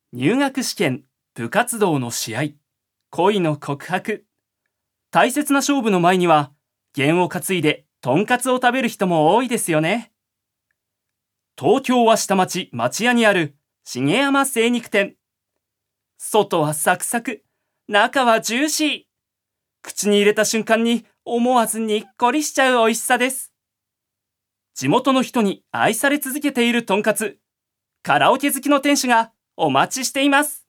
入学試験、部活動の試合、恋の告白。大切な勝負の前には、験を担いでとんかつを食べる人も多いですよね。東京は下町町屋にある重山精肉店。外はサクサク、中はジューシー。口に入れた瞬間に思わずにっこりしちゃう美味しさです。地元の人に愛され続けているとんかつ。カラオケ好きの店主がお待ちしています。